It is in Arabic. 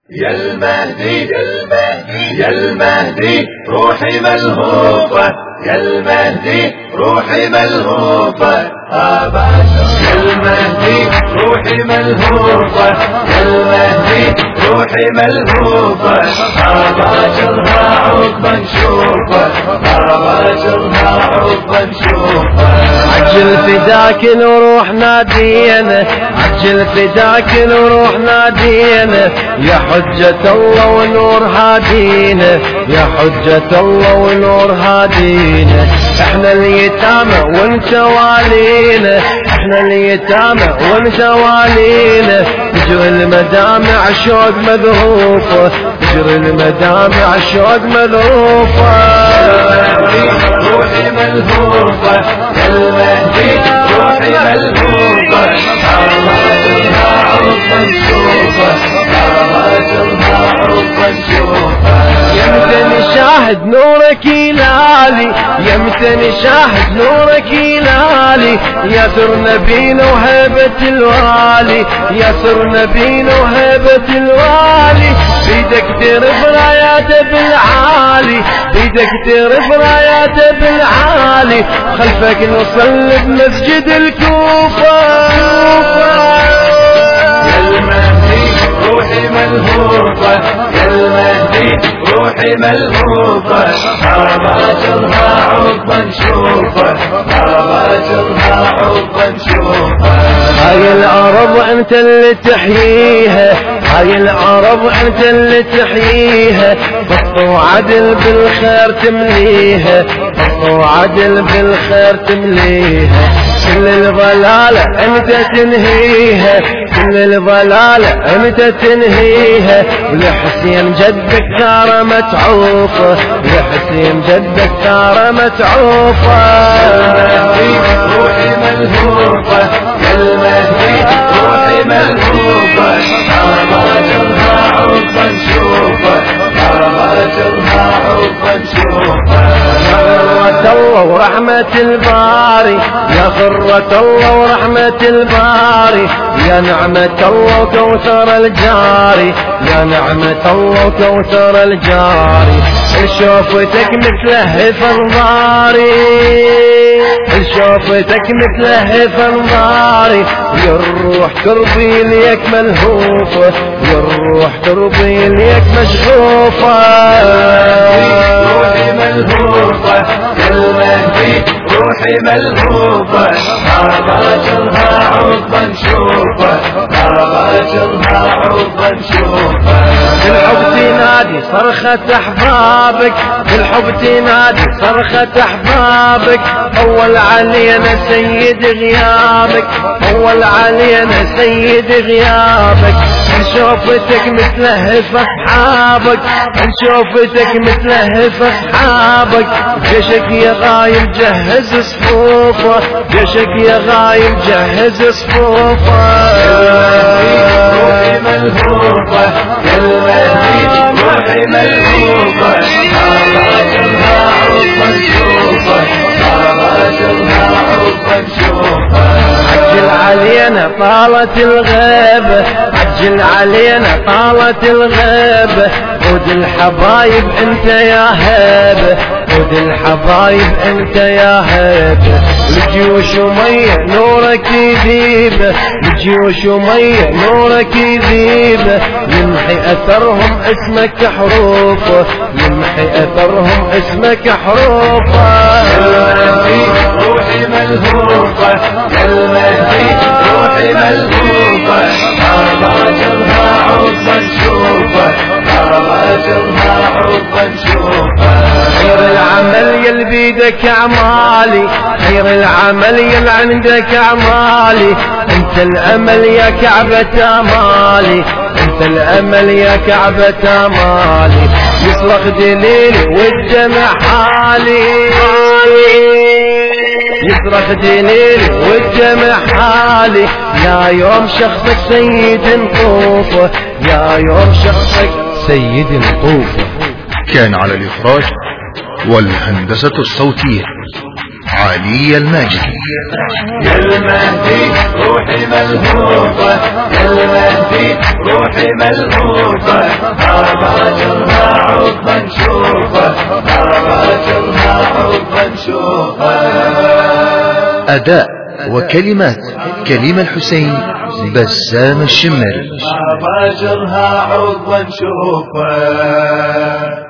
يا المهدي يا المهدي يا المهدي روحي ملهوفة، يا المهدي روحي ملهوفة، يا المهدي روحي ملهوفة، يا المهدي روحي ملهوفة، باكرها عقبة نشوفه، باكرها عقبة نشوفه. عجل فداك الروح نادينا، عجل فداك الروح نادينا، يا حجة الله ونور هادينا، يا حجة الله ونور هادينا. احنا اليتامى وانت والينا، احنا اليتامى وانت والينا، تجري المدامع شوق مذهوفة، تجري المدامع شوق مذهوفة. روحي ملهوفة، يا المهدي روحي ملهوفة، باكرها عقبة نشوفه، باكرها عقبة نشوفه. يمتى نشاهد نورك هلالي، يمتى نشاهد نورك هلالي، يا سر نبينا وهيبة الوالي، يا سر نبينا وهيبة الوالي. بيدك ترف راياته بالعالي، بيدك ترف راياته بالعالي، خلفك نصلي بمسجد الكوفة. يا المهدي روحي ملهوفة، يا المهدي روحي ملهوفة، باكرها عقبة نشوفه، باكرها عقبة نشوفه. هاي الأرض أنت اللي تحييها، هاي الأرض أنت اللي تحييها، قسط وعدل بالخير تمليها، قسط وعدل بالخير تمليها. كل الضلالة أنت تنهيها، كل الضلالة أنت تنهيها، ولحسين جدك ثارة متعوفة، لحسين جدك ثارة متعوفة. روحي ملهوفة، يا المهدي روحي ملهوفة، باكرها عقبة نشوفه، باكرها عقبة نشوفه. يا الله ورحمة الباري، يا خرة الله ورحمة الباري، يا نعمة الله وكوثر الجاري، يا نعمة الله وكوثر الجاري. شوفتك مثله في انظاري، شوفتك مثله في انظاري، يا الروح ترضي ليك ملهوفة، يا الروح ترضي ليك مشغوفة. روحي ملهوفة، يا المهدي روحي ملهوفة، باكرها عقبة نشوفه، باكرها عقبة نشوفه. بالحب تنادي صرخة أحبابك، بالحب تنادي صرخة أحبابك، أول علينا سيد غيابك، أول علينا سيد غيابك. نشوفتك مثله في أصحابك، نشوفتك مثله في أصحابك، جيشك يا غايب جهز صفوفه، جيشك يا غايب جهز صفوفه. روحي ملهوفة، يا المهدي روحي ملهوفة، باكرها عقبة نشوفه، باكرها عقبة نشوفه. عجل علينا طالت الغيبة، عجل علينا طالت الغيبة، خذ الحبايب انت يا هيبة، خذ الحبايب انت يا هيبة. الجيوش ومية نورك يذيبه، الجيوش ومية نورك يذيبه، يمحي اثرهم اسمك حروفه، يمحي اثرهم اسمك حروفه. يا المهدي روحي ملهوفة، يا المهدي روحي ملهوفة، باكرها عقبة نشوفه، باكرها عقبة نشوفه. خير العمل يل بيدك اعمالي، خير العمل يل عندك اعمالي، انت الامل يا كعبة امالي، انت الامل يا كعبة امالي. يصرخ دليلي والجمع حالي، يصرخ دليلي والجمع حالي، يا يوم شخصك سيد نطوفه، يا يوم شخصك سيد نطوفه. كان على الإخراج والهندسة الصوتية علي الماجدي. يا المهدي روحي ملهوفة، يا المهدي روحي ملهوفة، باكرها عقبة نشوفه باكرها عقبة نشوفه. أداء وكلمات كريم الحسين بسام الشمري. باكرها عقبة نشوفه.